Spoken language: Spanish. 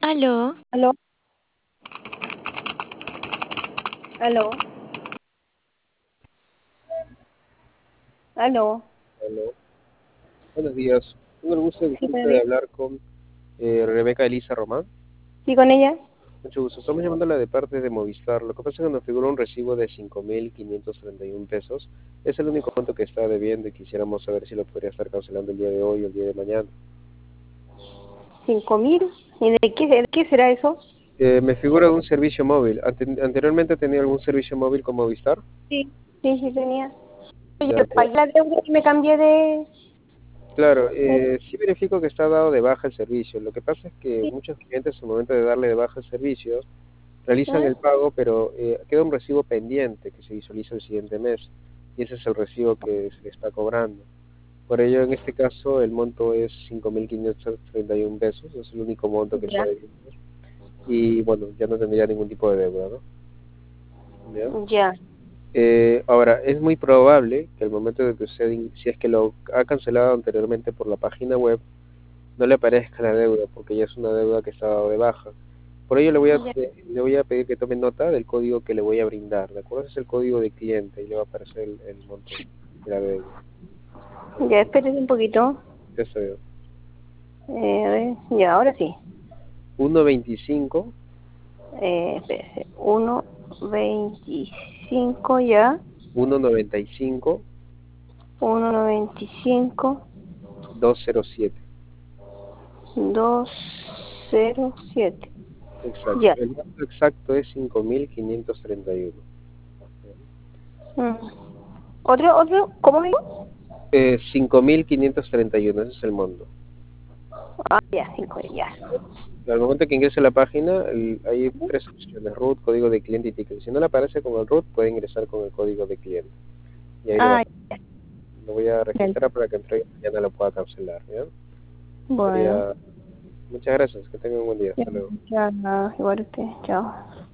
Aló, Aló, aló, aló. Aló, buenos días. Tengo el gusto, Sí, disculpe, buenos de días. hablar con Rebeca Elisa Román. ¿Sí con ella? Mucho gusto. Estamos llamándola de parte de Movistar. Lo que pasa es que nos figura un recibo de 5.531 pesos. Es el único monto que está debiendo y quisiéramos saber si lo podría estar cancelando el día de hoy o el día de mañana. 5.000. ¿Y de qué será eso? Me figura un servicio móvil. ¿Anteriormente tenía algún servicio móvil con Movistar? Sí, sí, sí tenía. Yo Ya, pagué la deuda y me cambié de... claro, de- sí verifico que está dado de baja el servicio. Lo que pasa es que sí, muchos clientes, en el momento de darle de baja el servicio, realizan ¿ah? el pago, pero queda un recibo pendiente que se visualiza el siguiente mes, y ese es el recibo que se le está cobrando. Por ello, en este caso, el monto es 5.531 pesos, es el único monto que está Ya, debiendo. Y bueno, ya no tendría ningún tipo de deuda, ¿no? ¿Ya? ya, Ahora, es muy probable que al momento de que usted, si es que lo ha cancelado anteriormente por la página web, no le aparezca la deuda, porque ya es una deuda que está dado de baja. Por ello ya, le voy a pedir que tome nota del código que le voy a brindar, ¿de acuerdo? Ese es el código de cliente y le va a aparecer el monto de la deuda. ya, espérate un poquito. Ya está bien. A ver, ya, ahora sí. 125 Espérate. 1.25 ya. 195 1.95 207. 207. Exacto. Ya. El monto exacto es 5.531. Mm. ¿Otro? ¿Cómo digo? 5.531, ese es el monto. Ah, ya, 5, ya. Al momento que ingrese a la página, hay tres opciones: root, código de cliente y ticket. Si no le aparece con el root, puede ingresar con el código de cliente. Y ahí le va a... Ah, Lo voy a ya. registrar para que entre mañana lo pueda cancelar, ¿ya? Bueno. Sería... Muchas gracias, que tenga un buen día. Ya, Hasta luego. ya, igual usted. Chao.